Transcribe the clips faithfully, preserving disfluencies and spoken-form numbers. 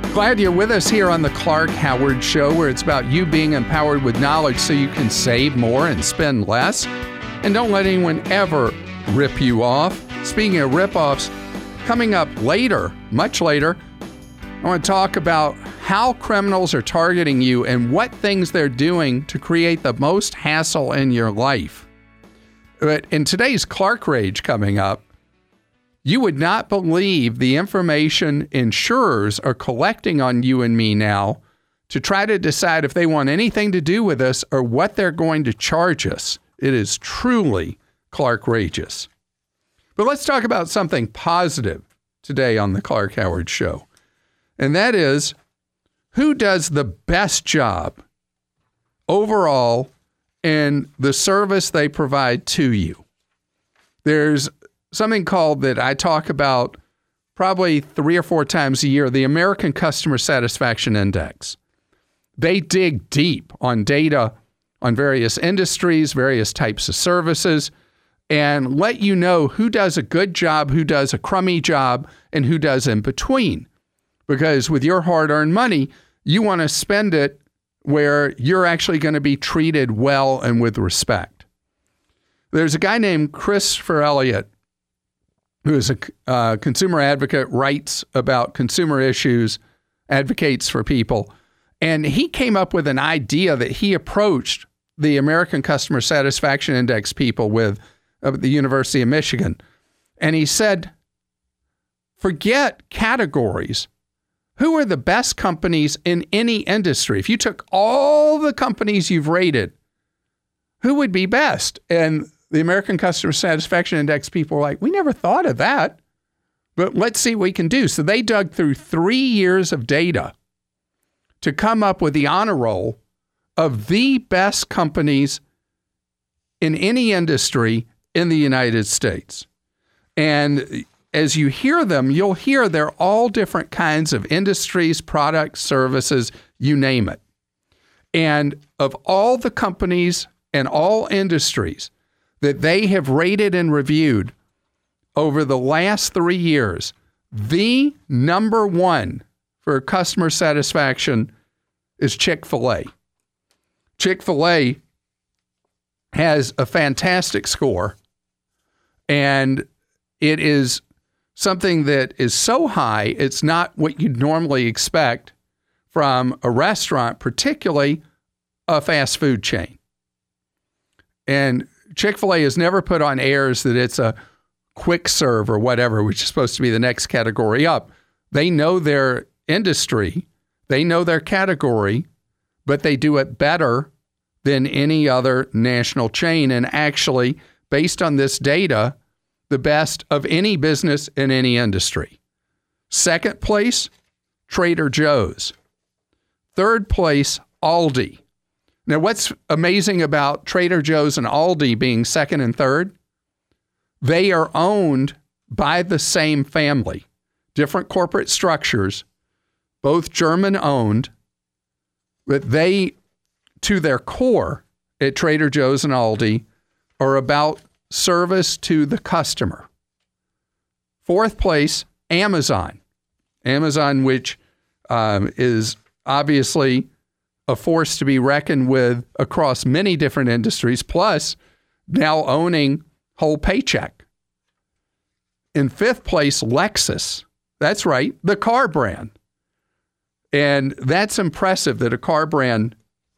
Glad you're with us here on the Clark Howard Show, where it's about you being empowered with knowledge so you can save more and spend less. And don't let anyone ever rip you off. Speaking of rip-offs, coming up later, much later, I want to talk about how criminals are targeting you and what things they're doing to create the most hassle in your life. But in today's Clark Rage coming up, you would not believe the information insurers are collecting on you and me now to try to decide if they want anything to do with us or what they're going to charge us. It is truly Clark Rageous. But let's talk about something positive today on the Clark Howard Show. And that is, who does the best job overall in the service they provide to you? There's something called that I talk about probably three or four times a year, the American Customer Satisfaction Index. They dig deep on data on various industries, various types of services, and let you know who does a good job, who does a crummy job, and who does in between. Because with your hard-earned money, you want to spend it where you're actually going to be treated well and with respect. There's a guy named Christopher Elliott, who is a uh, consumer advocate, writes about consumer issues, advocates for people. And he came up with an idea that he approached the American Customer Satisfaction Index people with at the University of Michigan. And he said, forget categories. Who are the best companies in any industry? If you took all the companies you've rated, who would be best? And the American Customer Satisfaction Index people were like, we never thought of that, but let's see what we can do. So they dug through three years of data to come up with the honor roll of the best companies in any industry in the United States. And as you hear them, you'll hear they're all different kinds of industries, products, services, you name it. And of all the companies and all industries that they have rated and reviewed over the last three years, the number one for customer satisfaction is Chick-fil-A. Chick-fil-A has a fantastic score, and it is something that is so high, it's not what you'd normally expect from a restaurant, particularly a fast food chain. And Chick-fil-A has never put on airs that it's a quick serve or whatever, which is supposed to be the next category up. They know their industry, they know their category, but they do it better than any other national chain. And actually, based on this data, the best of any business in any industry. Second place, Trader Joe's. Third place, Aldi. Now, what's amazing about Trader Joe's and Aldi being second and third? They are owned by the same family, different corporate structures, both German-owned, but they, to their core at Trader Joe's and Aldi, are about service to the customer. Fourth place, Amazon. Amazon, which um, is obviously a force to be reckoned with across many different industries, plus now owning Whole Paycheck. In fifth place, Lexus. That's right, the car brand. And that's impressive that a car brand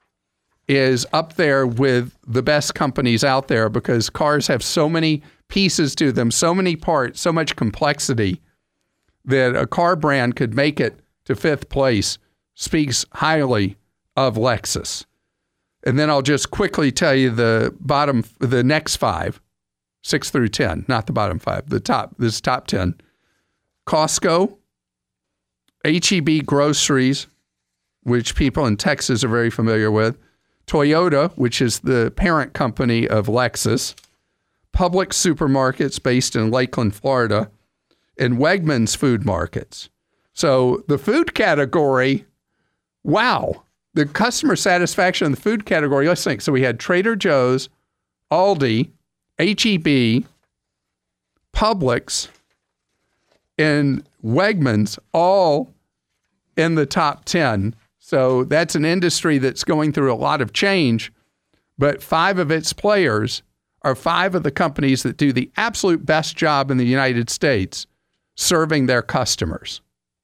is up there with the best companies out there, because cars have so many pieces to them, so many parts, so much complexity, that a car brand could make it to fifth place speaks highly of Lexus. And then I'll just quickly tell you the bottom, the next five, six through ten, not the bottom five, the top, this top ten. Costco, H E B Groceries, which people in Texas are very familiar with, Toyota, which is the parent company of Lexus, Publix Supermarkets based in Lakeland, Florida, and Wegmans Food Markets. So the food category, wow. The customer satisfaction in the food category, let's think. So we had Trader Joe's, Aldi, H E B, Publix, and Wegmans all in the top ten. So that's an industry that's going through a lot of change, but five of its players are five of the companies that do the absolute best job in the United States serving their customers.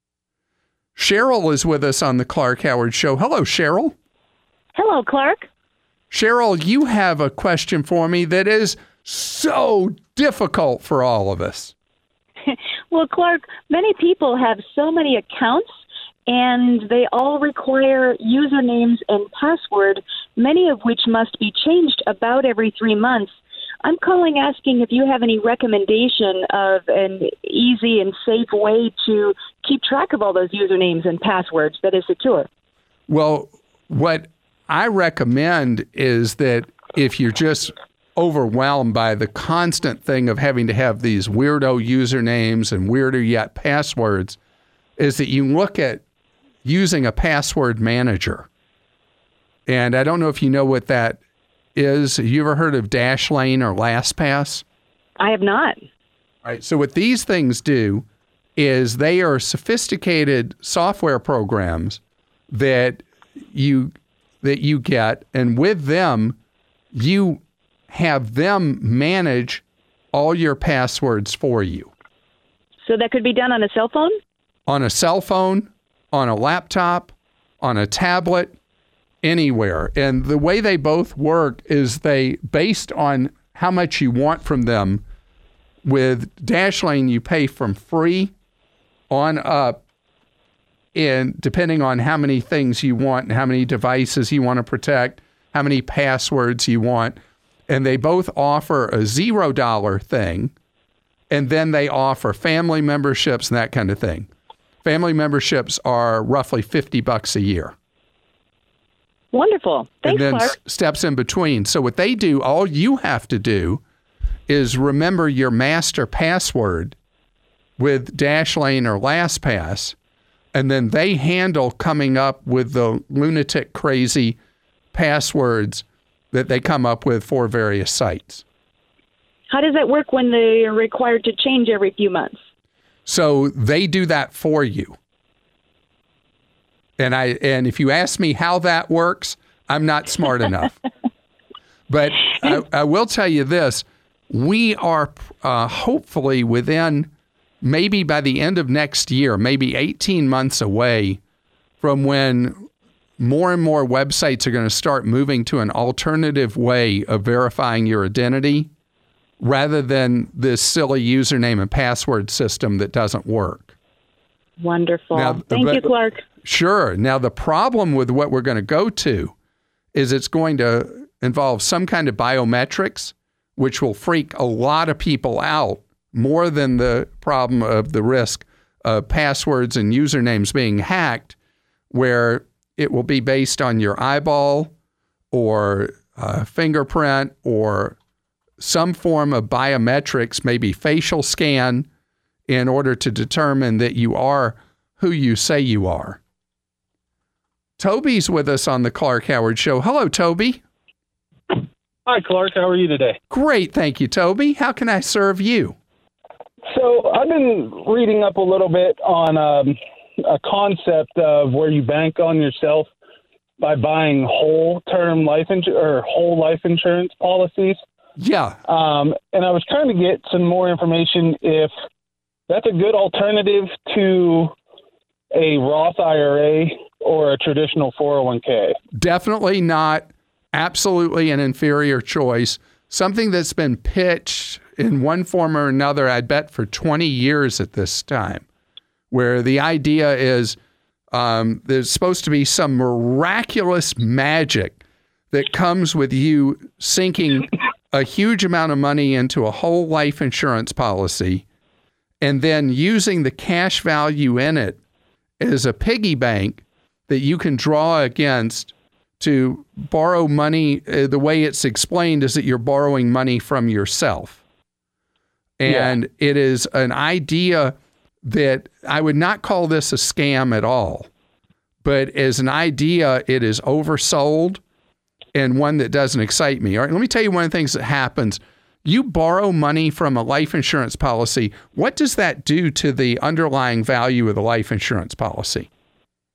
Cheryl is with us on the Clark Howard Show. Hello, Cheryl. Hello, Clark. Cheryl, you have a question for me that is so difficult for all of us. Well, Clark, many people have so many accounts, and they all require usernames and password, many of which must be changed about every three months. I'm calling asking if you have any recommendation of an easy and safe way to keep track of all those usernames and passwords that is secure. Well, what I recommend is that if you're just overwhelmed by the constant thing of having to have these weirdo usernames and weirder yet passwords, is that you look at using a password manager. And I don't know if you know what that is. Have you ever heard of Dashlane or LastPass? I have not. All right. So what these things do is they are sophisticated software programs that you that you get, and with them, you have them manage all your passwords for you. So that could be done on a cell phone? On a cell phone, on a laptop, on a tablet, anywhere. And the way they both work is they, based on how much you want from them, with Dashlane, you pay from free on up, and depending on how many things you want and how many devices you want to protect, how many passwords you want. And they both offer a zero dollar thing, and then they offer family memberships and that kind of thing. Family memberships are roughly fifty bucks a year. Wonderful. Thanks, and then Clark. s- steps in between. So what they do, all you have to do is remember your master password with Dashlane or LastPass, and then they handle coming up with the lunatic crazy passwords that they come up with for various sites. How does that work when they are required to change every few months? So they do that for you. And I and if you ask me how that works, I'm not smart enough. But I, I will tell you this. We are uh, hopefully within, maybe by the end of next year, maybe eighteen months away from when more and more websites are going to start moving to an alternative way of verifying your identity rather than this silly username and password system that doesn't work. Wonderful. Now, Thank but- you, Clark. Sure. Now, the problem with what we're going to go to is it's going to involve some kind of biometrics, which will freak a lot of people out more than the problem of the risk of passwords and usernames being hacked, where it will be based on your eyeball or uh, fingerprint or some form of biometrics, maybe facial scan, in order to determine that you are who you say you are. Toby's with us on the Clark Howard Show. Hello, Toby. Hi, Clark. How are you today? Great, thank you, Toby. How can I serve you? So I've been reading up a little bit on um, a concept of where you bank on yourself by buying whole term life insurance or whole life insurance policies. Yeah. Um, and I was trying to get some more information if that's a good alternative to a Roth I R A or a traditional four oh one k. Definitely not. Absolutely an inferior choice. Something that's been pitched in one form or another, I bet, for twenty years at this time, where the idea is um, there's supposed to be some miraculous magic that comes with you sinking a huge amount of money into a whole life insurance policy and then using the cash value in it as a piggy bank that you can draw against to borrow money. Uh, the way it's explained is that you're borrowing money from yourself. And yeah. It is an idea that I would not call this a scam at all, but as an idea, it is oversold and one that doesn't excite me. All right, let me tell you one of the things that happens. You borrow money from a life insurance policy. What does that do to the underlying value of the life insurance policy?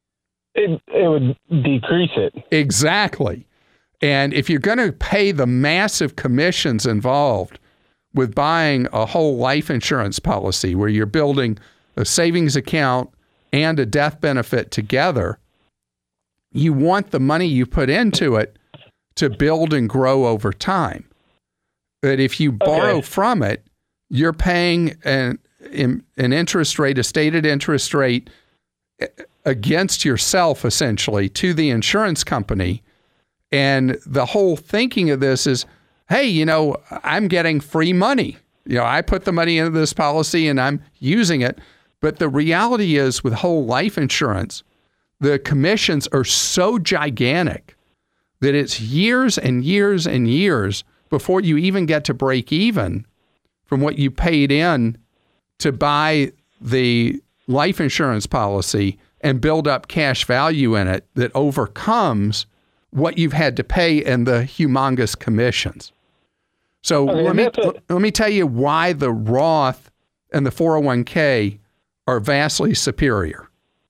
It, it would decrease it. Exactly. And if you're going to pay the massive commissions involved with buying a whole life insurance policy where you're building a savings account and a death benefit together, you want the money you put into it to build and grow over time. But if you borrow okay. from it, you're paying an, an interest rate, a stated interest rate against yourself, essentially, to the insurance company. And the whole thinking of this is, hey, you know, I'm getting free money. You know, I put the money into this policy and I'm using it. But the reality is with whole life insurance, the commissions are so gigantic that it's years and years and years before you even get to break even from what you paid in to buy the life insurance policy and build up cash value in it that overcomes what you've had to pay in the humongous commissions. So okay, let me a- let me tell you why the Roth and the four oh one k are vastly superior.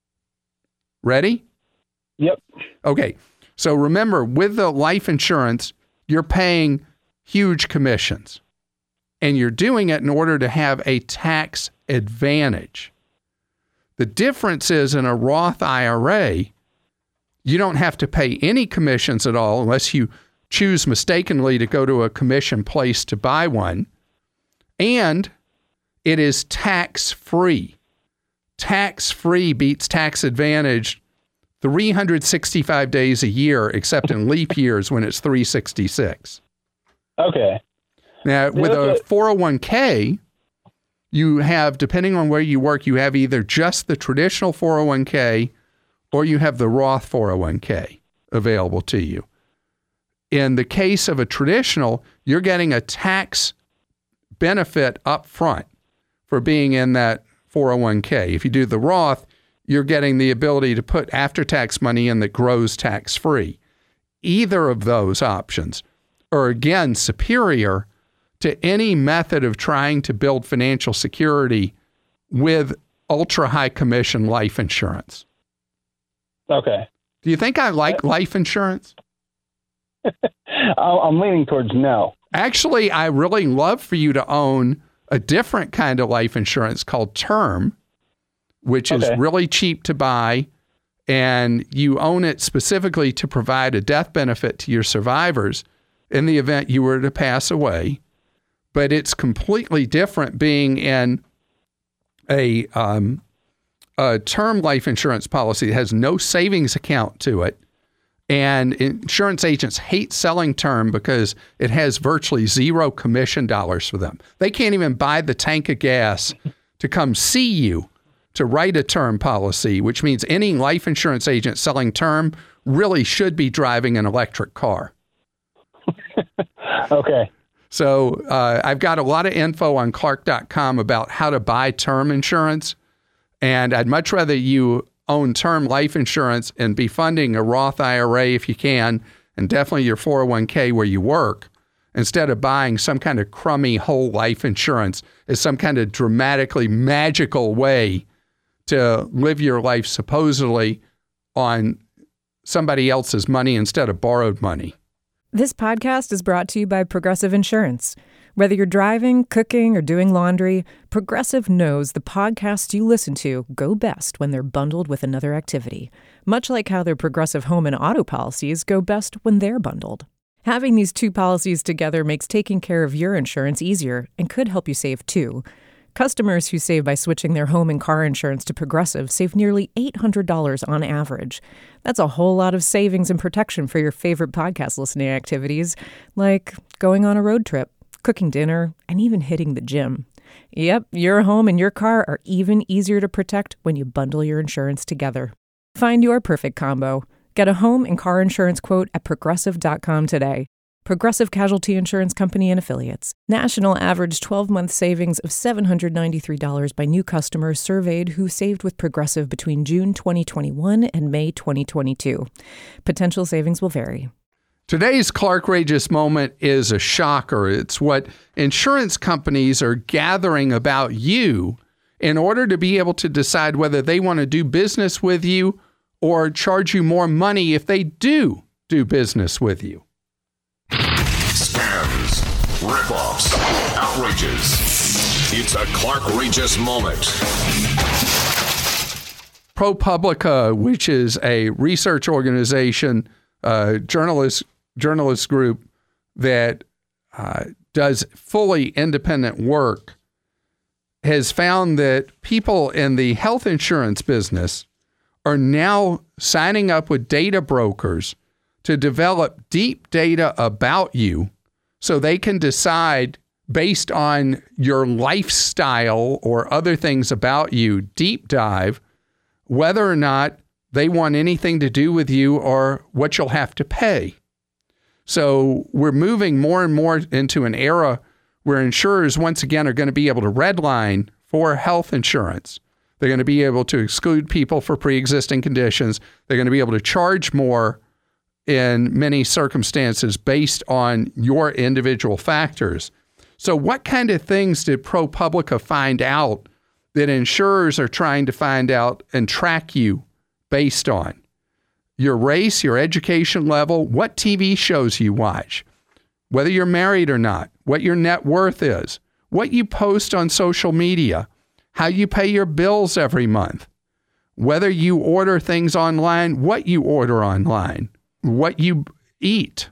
Ready? Yep. Okay. So remember, with the life insurance, you're paying huge commissions, and you're doing it in order to have a tax advantage. The difference is in a Roth I R A, you don't have to pay any commissions at all unless you choose mistakenly to go to a commission place to buy one. And it is tax-free. Tax-free beats tax advantage three hundred sixty-five days a year, except in leap years when it's three sixty-six. Okay. Now, with a four oh one k, you have, depending on where you work, you have either just the traditional four oh one k or you have the Roth four oh one k available to you. In the case of a traditional, you're getting a tax benefit up front for being in that four oh one k. If you do the Roth, you're getting the ability to put after-tax money in that grows tax-free. Either of those options are, again, superior to any method of trying to build financial security with ultra-high commission life insurance. Okay. Do you think I like life insurance? I'm leaning towards no. Actually, I really love for you to own a different kind of life insurance called term, which okay. is really cheap to buy, and you own it specifically to provide a death benefit to your survivors in the event you were to pass away. But it's completely different being in a, um, a term life insurance policy that has no savings account to it. And insurance agents hate selling term because it has virtually zero commission dollars for them. They can't even buy the tank of gas to come see you to write a term policy, which means any life insurance agent selling term really should be driving an electric car. Okay. So uh, I've got a lot of info on Clark dot com about how to buy term insurance, and I'd much rather you own term life insurance and be funding a Roth I R A if you can, and definitely your four oh one k where you work, instead of buying some kind of crummy whole life insurance as some kind of dramatically magical way to live your life supposedly on somebody else's money instead of borrowed money. This podcast is brought to you by Progressive Insurance. Whether you're driving, cooking, or doing laundry, Progressive knows the podcasts you listen to go best when they're bundled with another activity, much like how their Progressive home and auto policies go best when they're bundled. Having these two policies together makes taking care of your insurance easier and could help you save too. Customers who save by switching their home and car insurance to Progressive save nearly eight hundred dollars on average. That's a whole lot of savings and protection for your favorite podcast listening activities, like going on a road trip, cooking dinner, and even hitting the gym. Yep, your home and your car are even easier to protect when you bundle your insurance together. Find your perfect combo. Get a home and car insurance quote at progressive dot com today. Progressive Casualty Insurance Company and Affiliates. National average twelve-month savings of seven hundred ninety-three dollars by new customers surveyed who saved with Progressive between June twenty twenty-one and May twenty twenty-two. Potential savings will vary. Today's Clarkrageous moment is a shocker. It's what insurance companies are gathering about you in order to be able to decide whether they want to do business with you or charge you more money if they do do business with you. Scams, ripoffs, outrages. It's a Clark-rageous moment. ProPublica, which is a research organization, uh, journalist journalist group that uh, does fully independent work, has found that people in the health insurance business are now signing up with data brokers to develop deep data about you so they can decide based on your lifestyle or other things about you, deep dive, whether or not they want anything to do with you or what you'll have to pay. So we're moving more and more into an era where insurers once again are going to be able to redline for health insurance. They're going to be able to exclude people for pre-existing conditions. They're going to be able to charge more in many circumstances based on your individual factors. So what kind of things did ProPublica find out that insurers are trying to find out and track you based on? Your race, your education level, what T V shows you watch, whether you're married or not, what your net worth is, what you post on social media, how you pay your bills every month, whether you order things online, what you order online, what you eat.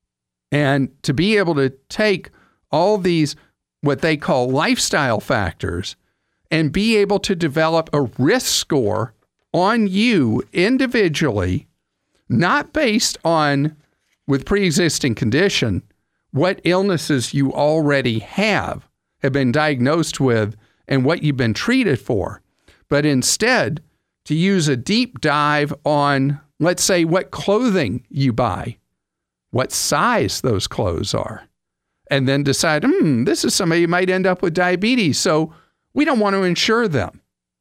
And to be able to take all these, what they call lifestyle factors, and be able to develop a risk score on you individually, not based on, with pre-existing condition, what illnesses you already have, have been diagnosed with, and what you've been treated for, but instead to use a deep dive on, let's say, what clothing you buy, what size those clothes are, and then decide, hmm, this is somebody who might end up with diabetes, so we don't want to insure them.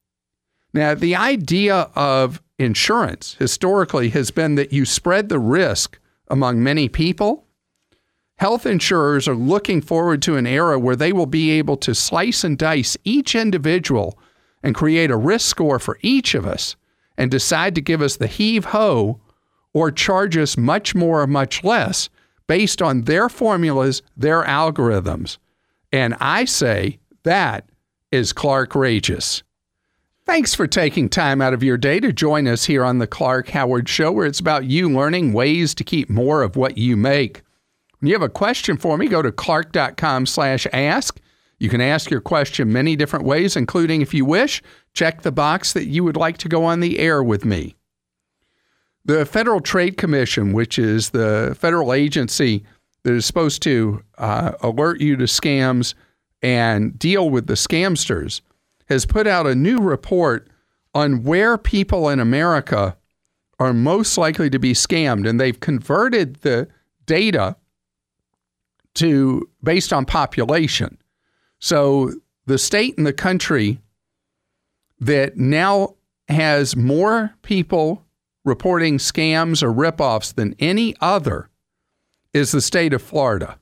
Now, the idea of insurance historically has been that you spread the risk among many people. Health insurers are looking forward to an era where they will be able to slice and dice each individual and create a risk score for each of us and decide to give us the heave-ho or charge us much more or much less based on their formulas, their algorithms. And I say that is Clark-rageous. Thanks for taking time out of your day to join us here on the Clark Howard Show, where it's about you learning ways to keep more of what you make. When you have a question for me, go to clark.com slash ask. You can ask your question many different ways, including, if you wish, check the box that you would like to go on the air with me. The Federal Trade Commission, which is the federal agency that is supposed to uh, alert you to scams and deal with the scamsters, has put out a new report on where people in America are most likely to be scammed. And they've converted the data to based on population. So the state in the country that now has more people reporting scams or ripoffs than any other is the state of Florida.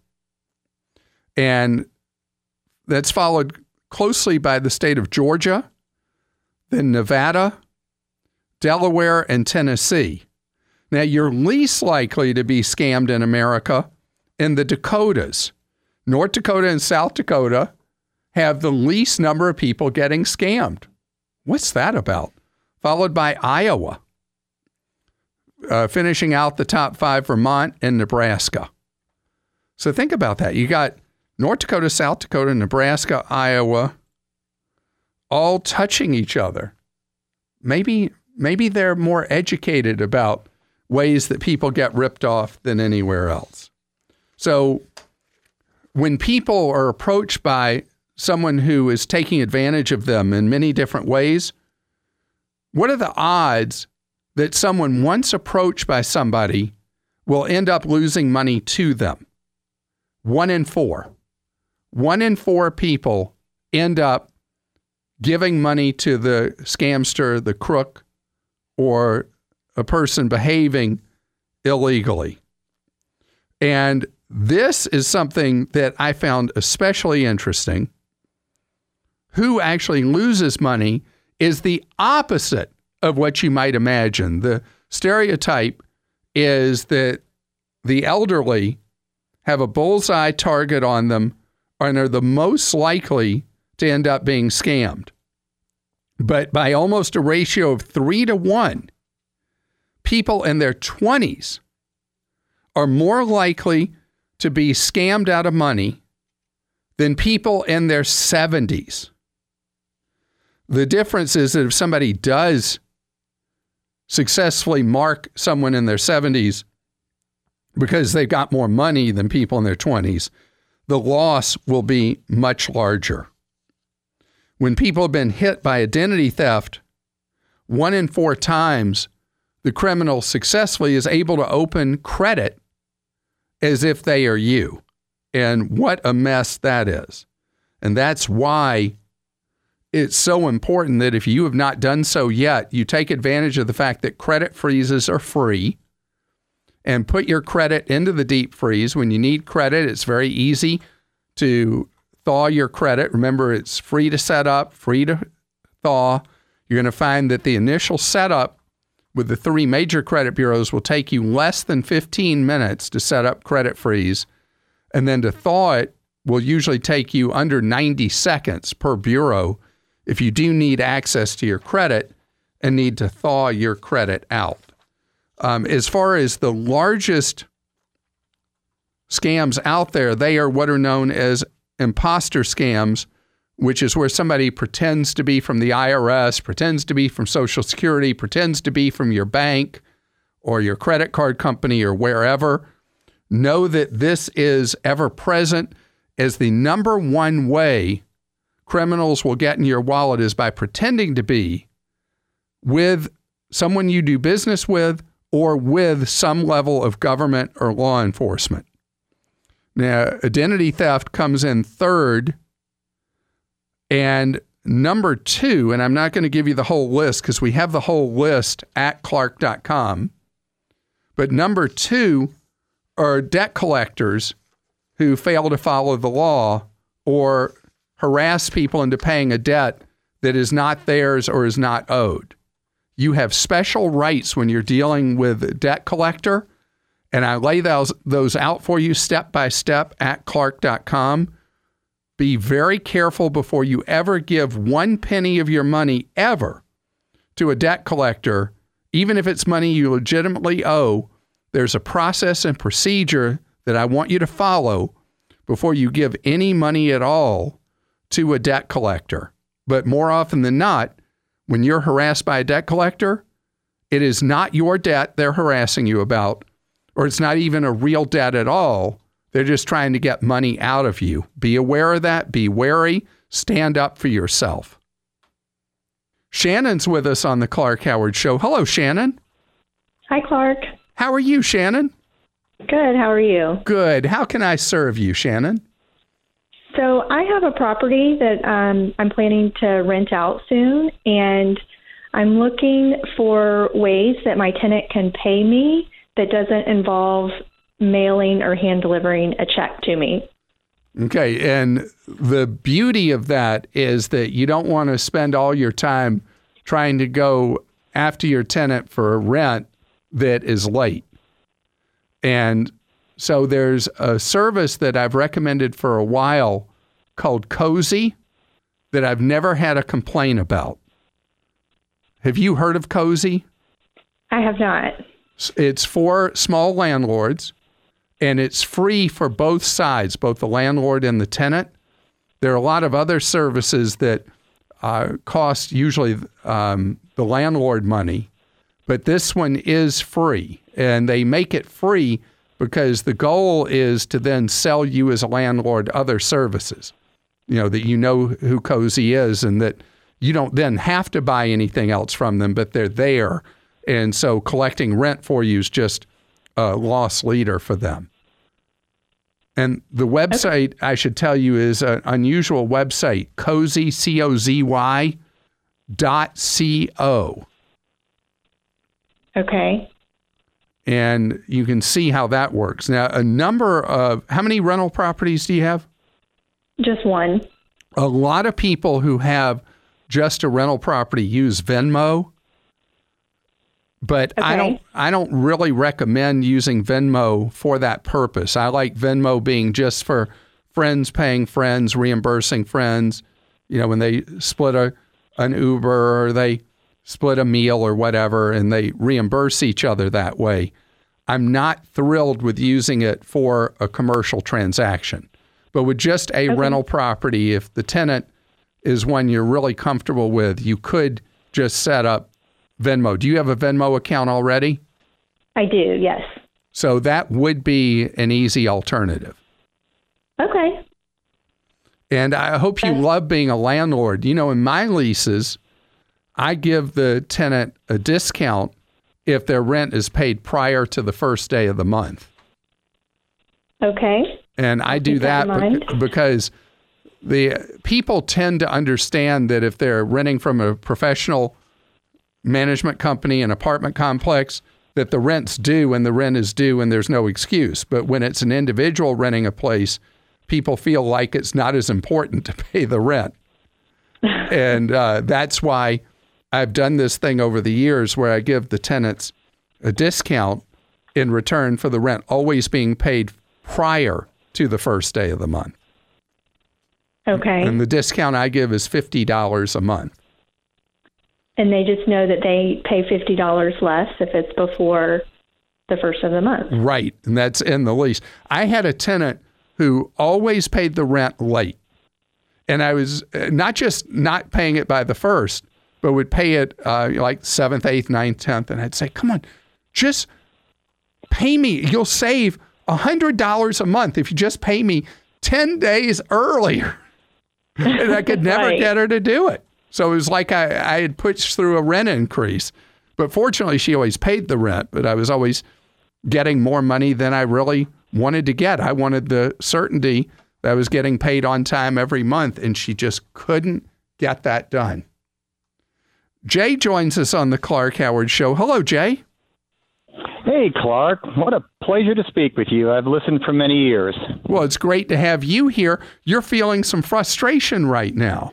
And that's followed closely by the state of Georgia, then Nevada, Delaware, and Tennessee. Now, you're least likely to be scammed in America in the Dakotas. North Dakota and South Dakota have the least number of people getting scammed. What's that about? Followed by Iowa. Uh, finishing out the top five, Vermont and Nebraska. So think about that. You got North Dakota, South Dakota, Nebraska, Iowa, all touching each other. Maybe, maybe they're more educated about ways that people get ripped off than anywhere else. So when people are approached by someone who is taking advantage of them in many different ways, what are the odds that someone once approached by somebody will end up losing money to them? One in four. One in four people end up giving money to the scamster, the crook, or a person behaving illegally. And this is something that I found especially interesting. Who actually loses money is the opposite of what you might imagine. The stereotype is that the elderly have a bullseye target on them and are the most likely to end up being scammed. But by almost a ratio of three to one, people in their twenties are more likely to be scammed out of money than people in their seventies. The difference is that if somebody does successfully mark someone in their seventies because they've got more money than people in their twenties, the loss will be much larger. When people have been hit by identity theft, one in four times, the criminal successfully is able to open credit as if they are you. And what a mess that is. And that's why it's so important that if you have not done so yet, you take advantage of the fact that credit freezes are free and put your credit into the deep freeze. When you need credit, it's very easy to thaw your credit. Remember, it's free to set up, free to thaw. You're going to find that the initial setup with the three major credit bureaus will take you less than fifteen minutes to set up credit freeze. And then to thaw it will usually take you under ninety seconds per bureau if you do need access to your credit and need to thaw your credit out. Um, as far as the largest scams out there, they are what are known as imposter scams, which is where somebody pretends to be from the I R S, pretends to be from Social Security, pretends to be from your bank or your credit card company or wherever. Know that this is ever present as the number one way criminals will get in your wallet is by pretending to be with someone you do business with or with some level of government or law enforcement. Now, identity theft comes in third. And number two, and I'm not going to give you the whole list because we have the whole list at clark dot com, but number two are debt collectors who fail to follow the law or harass people into paying a debt that is not theirs or is not owed. You have special rights when you're dealing with a debt collector, and I lay those, those out for you step by step at clark dot com. Be very careful before you ever give one penny of your money ever to a debt collector, even if it's money you legitimately owe. There's a process and procedure that I want you to follow before you give any money at all to a debt collector. But more often than not, when you're harassed by a debt collector, it is not your debt they're harassing you about, or it's not even a real debt at all. They're just trying to get money out of you. Be aware of that. Be wary. Stand up for yourself. Shannon's with us on the Clark Howard Show. Hello, Shannon. Hi, Clark. How are you, Shannon? Good. How are you? Good. How can I serve you, Shannon? So I have a property that um, I'm planning to rent out soon, and I'm looking for ways that my tenant can pay me that doesn't involve mailing or hand delivering a check to me. Okay. And the beauty of that is that you don't want to spend all your time trying to go after your tenant for a rent that is late. And so there's a service that I've recommended for a while called Cozy that I've never had a complaint about. Have you heard of Cozy? I have not. It's for small landlords, and it's free for both sides, both the landlord and the tenant. There are a lot of other services that uh, cost usually um, the landlord money, but this one is free, and they make it free because the goal is to then sell you as a landlord other services, you know, that you know who Cozy is and that you don't then have to buy anything else from them, but they're there. And so collecting rent for you is just a loss leader for them. And the website, I should tell you, is an unusual website, Cozy, C O Z Y, dot C O. Okay. And you can see how that works. Now, a number of, how many rental properties do you have? Just one. A lot of people who have just a rental property use Venmo But Okay. I don't I don't really recommend using Venmo for that purpose. I like Venmo being just for friends paying friends, reimbursing friends. You know, when they split a an Uber or they split a meal or whatever, and they reimburse each other that way. I'm not thrilled with using it for a commercial transaction. But with just a Okay. rental property, if the tenant is one you're really comfortable with, you could just set up Venmo. Do you have a Venmo account already? I do, yes. So that would be an easy alternative. Okay. And I hope you Okay. love being a landlord. You know, in my leases, I give the tenant a discount if their rent is paid prior to the first day of the month. Okay. And I do keep that that in bec- mind. because the people tend to understand that if they're renting from a professional management company, an apartment complex, that the rent's due and the rent is due and there's no excuse. But when it's an individual renting a place, people feel like it's not as important to pay the rent. And uh, that's why I've done this thing over the years where I give the tenants a discount in return for the rent always being paid prior to the first day of the month. Okay. And the discount I give is fifty dollars a month. And they just know that they pay fifty dollars less if it's before the first of the month. Right. And that's in the lease. I had a tenant who always paid the rent late. And I was uh, not just not paying it by the first, but would pay it uh, like seventh, eighth, ninth, tenth. And I'd say, come on, just pay me. You'll save one hundred dollars a month if you just pay me ten days earlier. And I could never Right. get her to do it. So it was like I, I had pushed through a rent increase. But fortunately, she always paid the rent, but I was always getting more money than I really wanted to get. I wanted the certainty that I was getting paid on time every month, and she just couldn't get that done. Jay joins us on the Clark Howard Show. Hello, Jay. Hey, Clark. What a pleasure to speak with you. I've listened for many years. Well, it's great to have you here. You're feeling some frustration right now.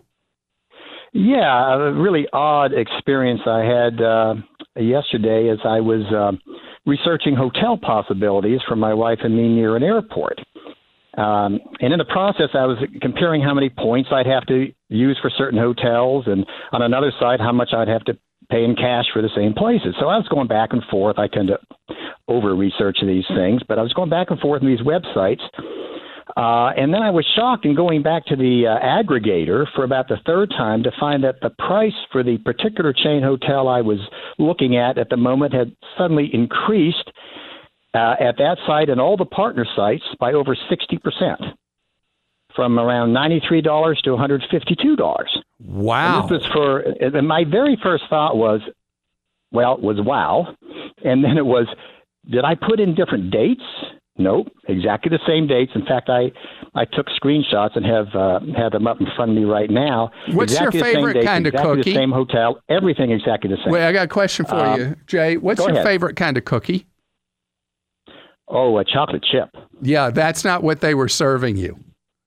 Yeah, a really odd experience I had uh, yesterday as I was uh, researching hotel possibilities for my wife and me near an airport. Um, and in the process, I was comparing how many points I'd have to use for certain hotels, and on another side, how much I'd have to pay in cash for the same places. So I was going back and forth. I tend to over-research these things, but I was going back and forth on these websites. Uh, and then I was shocked in going back to the uh, aggregator for about the third time to find that the price for the particular chain hotel I was looking at at the moment had suddenly increased uh, at that site and all the partner sites by over sixty percent, from around ninety-three dollars to one hundred fifty-two dollars. Wow. And this was for, and my very first thought was, well, was wow. And then it was, did I put in different dates? Nope, exactly the same dates. In fact, I, I took screenshots and have uh, have them up in front of me right now. What's exactly your the same favorite dates, kind of exactly cookie? The same hotel, everything exactly the same. Wait, I got a question for Um, you, Jay. What's go your ahead. favorite kind of cookie? Oh, a chocolate chip. Yeah, that's not what they were serving you.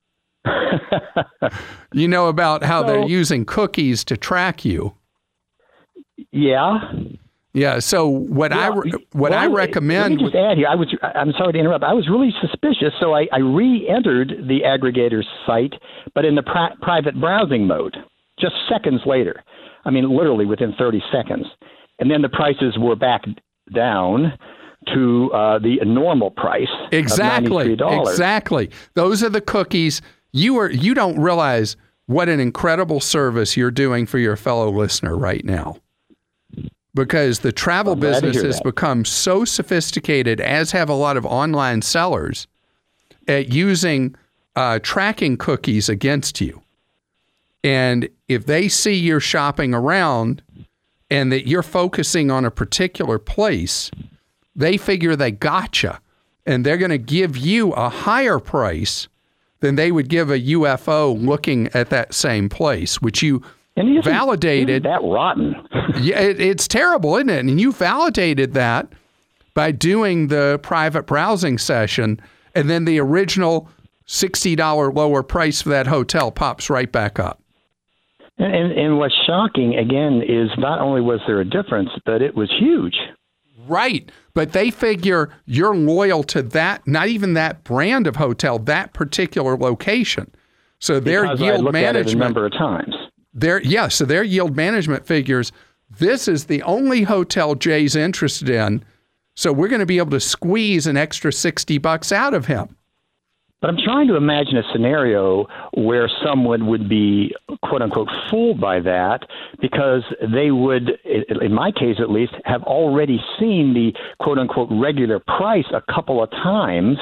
You know about how they're So- using cookies to track you. Yeah. Yeah. So what I Well, re- what I well, recommend. Let me just add here. I was. I'm sorry to interrupt. I was really suspicious, so I, I re-entered the aggregator site, but in the pri- private browsing mode, just seconds later. I mean, literally within thirty seconds, and then the prices were back down to uh, the normal price. Exactly. Of ninety-three dollars. Exactly. Those are the cookies. You are. You don't realize what an incredible service you're doing for your fellow listener right now. Because the travel I'm glad to business hear has that. become so sophisticated, as have a lot of online sellers, at using uh, tracking cookies against you. And if they see you're shopping around and that you're focusing on a particular place, they figure they gotcha. And they're going to give you a higher price than they would give a U F O looking at that same place, which you And isn't- validated. Isn't that rotten? Yeah, it, it's terrible, isn't it? And you validated that by doing the private browsing session, and then the original sixty dollars lower price for that hotel pops right back up. And, and, and what's shocking, again, is not only was there a difference, but it was huge. Right. But they figure you're loyal to that, not even that brand of hotel, that particular location. So their because yield I looked management. At it a number of times. Their, yeah, so their yield management figures, this is the only hotel Jay's interested in. So we're going to be able to squeeze an extra sixty bucks out of him. But I'm trying to imagine a scenario where someone would be, quote unquote, fooled by that because they would, in my case at least, have already seen the, quote unquote, regular price a couple of times.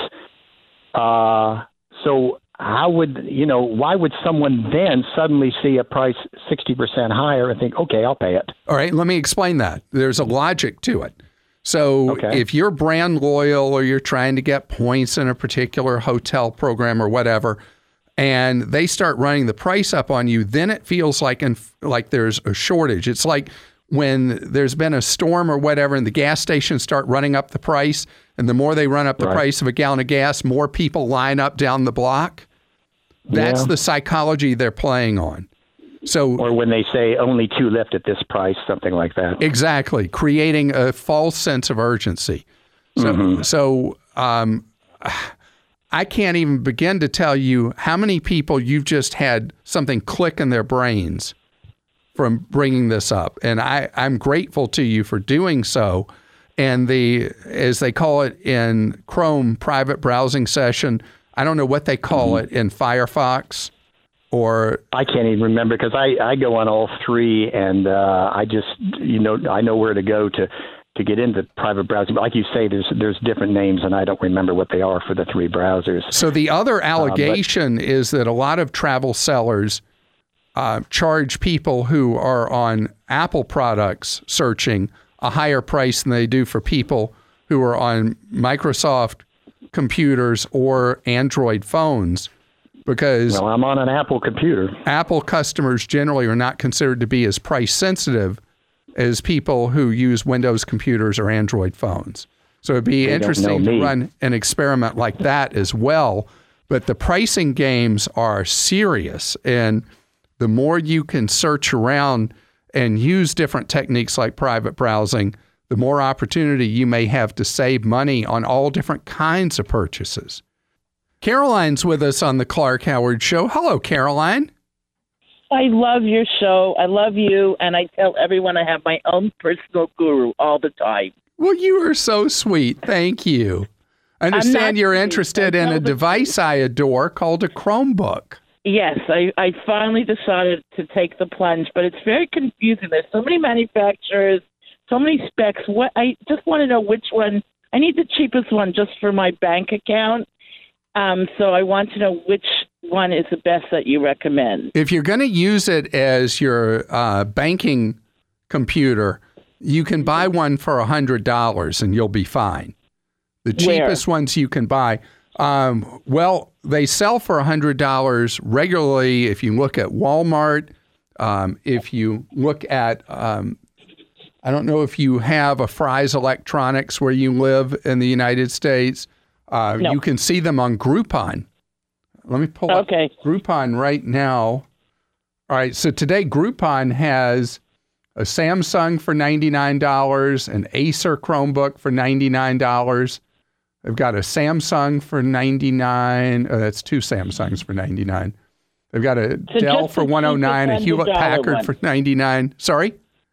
Uh, so how would, you know, why would someone then suddenly see a price sixty percent higher and think, okay, I'll pay it? All right, let me explain that. There's a logic to it. So okay. if you're brand loyal or you're trying to get points in a particular hotel program or whatever, and they start running the price up on you, then it feels like in, like there's a shortage. It's like when there's been a storm or whatever and the gas stations start running up the price, and the more they run up the right. price of a gallon of gas, more people line up down the block. That's yeah. the psychology they're playing on. So, or when they say only two left at this price, something like that. Exactly, creating a false sense of urgency. So, mm-hmm. so um, I can't even begin to tell you how many people you've just had something click in their brains from bringing this up. And I, I'm grateful to you for doing so. And the, as they call it in Chrome, private browsing session, I don't know what they call mm-hmm. it in Firefox. Or I can't even remember because I, I go on all three and uh, I just, you know, I know where to go to, to get into private browsing. But like you say, there's there's different names and I don't remember what they are for the three browsers. So the other allegation uh, but, is that a lot of travel sellers uh, charge people who are on Apple products searching a higher price than they do for people who are on Microsoft computers or Android phones. Because well, I'm on an Apple computer. Apple customers generally are not considered to be as price sensitive as people who use Windows computers or Android phones. So it'd be they interesting to run an experiment like that as well. But the pricing games are serious. And the more you can search around and use different techniques like private browsing, the more opportunity you may have to save money on all different kinds of purchases. Caroline's with us on the Clark Howard Show. Hello, Caroline. I love your show. I love you. And I tell everyone I have my own personal guru all the time. Well, you are so sweet. Thank you. I understand you're sweet. interested in a device I adore called a Chromebook. Yes, I, I finally decided to take the plunge, but it's very confusing. There's so many manufacturers, so many specs. What I just want to know which one. I need the cheapest one just for my bank account. Um, so I want to know which one is the best that you recommend. If you're going to use it as your uh, banking computer, you can buy one for one hundred dollars and you'll be fine. The cheapest Where? ones you can buy, um, well, they sell for one hundred dollars regularly if you look at Walmart. Um, if you look at, um, I don't know if you have a Fry's Electronics where you live in the United States. Uh, no. You can see them on Groupon. Let me pull okay. up Groupon right now. All right, so today Groupon has a Samsung for ninety-nine dollars, an Acer Chromebook for ninety-nine dollars. They've got a Samsung for ninety-nine dollars. Oh, that's two Samsungs for ninety-nine dollars. They've got a so Dell for one hundred nine dollars, a Hewlett Packard one. for ninety-nine dollars. Sorry?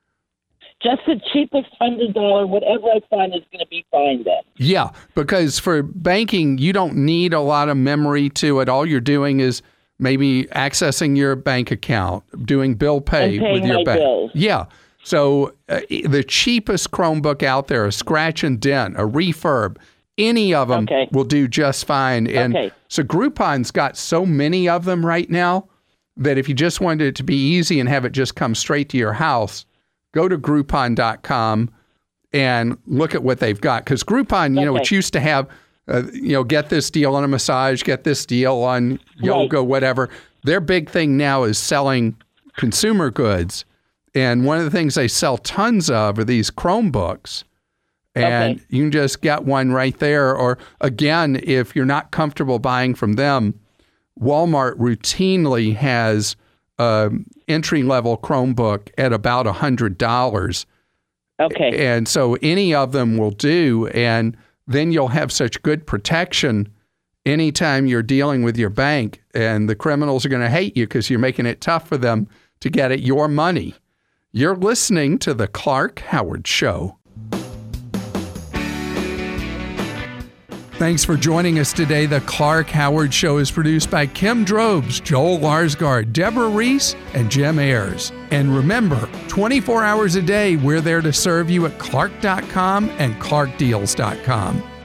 Just the cheapest one hundred dollars, whatever I find is going to be fine then. Yeah, because for banking, you don't need a lot of memory to it. All you're doing is maybe accessing your bank account, doing bill pay and paying with your my bank. bills. Yeah. So uh, the cheapest Chromebook out there, a scratch and dent, a refurb, any of them okay. will do just fine. And okay. so Groupon's got so many of them right now that if you just wanted it to be easy and have it just come straight to your house, go to Groupon dot com and look at what they've got. Because Groupon, you okay. know, it used to have, uh, you know, get this deal on a massage, get this deal on yoga, right. whatever. Their big thing now is selling consumer goods. And one of the things they sell tons of are these Chromebooks. And okay. you can just get one right there. Or again, if you're not comfortable buying from them, Walmart routinely has uh, entry-level Chromebook at about one hundred dollars. Okay. And so any of them will do, and then you'll have such good protection anytime you're dealing with your bank, and the criminals are going to hate you because you're making it tough for them to get at your money. You're listening to The Clark Howard Show. Thanks for joining us today. The Clark Howard Show is produced by Kim Drobes, Joel Larsgaard, Deborah Reese, and Jim Ayers. And remember, twenty-four hours a day, we're there to serve you at clark dot com and clark deals dot com.